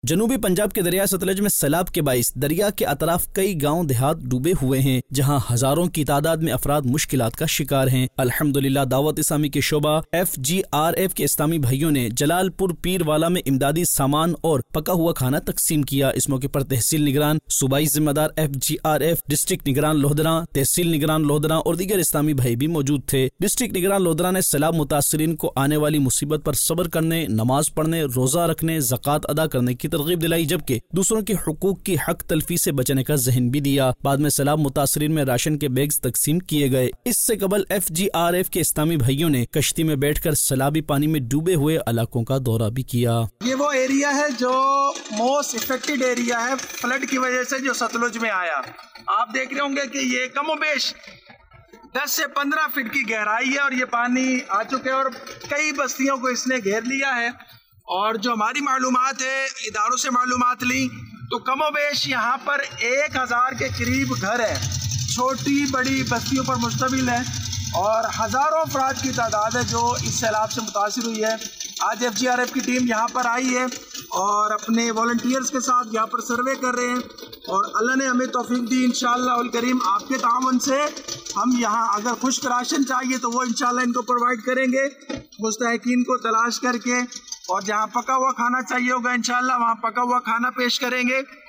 جنوبی پنجاب کے دریا ستلج میں سیلاب کے باعث دریا کے اطراف کئی گاؤں دیہات ڈوبے ہوئے ہیں، جہاں ہزاروں کی تعداد میں افراد مشکلات کا شکار ہیں۔ الحمدللہ دعوت اسلامی کے شعبہ FGRF کے اسلامی بھائیوں نے جلال پور پیر والا میں امدادی سامان اور پکا ہوا کھانا تقسیم کیا۔ اس موقع پر تحصیل نگران، صوبائی ذمہ دار FGRF، ڈسٹرکٹ نگران لودھراں، تحصیل نگران لودھراں اور دیگر اسلامی بھائی بھی موجود تھے۔ ڈسٹرکٹ نگران لودھراں نے سیلاب متاثرین کو آنے والی مصیبت پر صبر کرنے، نماز پڑھنے، روزہ رکھنے، زکوٰۃ ادا کرنے کی ترغیب دلائی، جبکہ دوسروں کے حقوق کی حق تلفی سے بچنے کا ذہن بھی دیا۔ بعد میں سیلاب متاثرین میں راشن کے بیگز تقسیم کیے گئے۔ اس سے قبل FGRF کے اسلامی بھائیوں نے کشتی میں بیٹھ کر سیلابی پانی میں ڈوبے ہوئے علاقوں کا دورہ بھی کیا۔ یہ وہ ایریا ہے جو موسٹ افیکٹڈ ایریا ہے فلڈ کی وجہ سے، جو ستلج میں آیا۔ آپ دیکھ رہے ہوں گے کہ یہ کم و بیش 10 سے 15 فٹ کی گہرائی ہے اور یہ پانی آ چکے ہیں اور کئی بستیوں کو اس نے گھیر لیا ہے۔ اور جو ہماری معلومات ہے، اداروں سے معلومات لی تو کم و بیش یہاں پر 1000 کے قریب گھر ہیں، چھوٹی بڑی بستیوں پر مشتمل ہیں، اور ہزاروں افراد کی تعداد ہے جو اس سیلاب سے متاثر ہوئی ہے۔ آج FGRF کی ٹیم یہاں پر آئی ہے اور اپنے والنٹیئرز کے ساتھ یہاں پر سروے کر رہے ہیں، اور اللہ نے ہمیں توفیق دی انشاءاللہ الکریم آپ کے تعاون سے ہم یہاں اگر خشک راشن چاہیے تو وہ انشاءاللہ ان کو پرووائڈ کریں گے، مستحقین کو تلاش کر کے، اور جہاں پکا ہوا کھانا چاہیے ہوگا انشاءاللہ وہاں پکا ہوا کھانا پیش کریں گے۔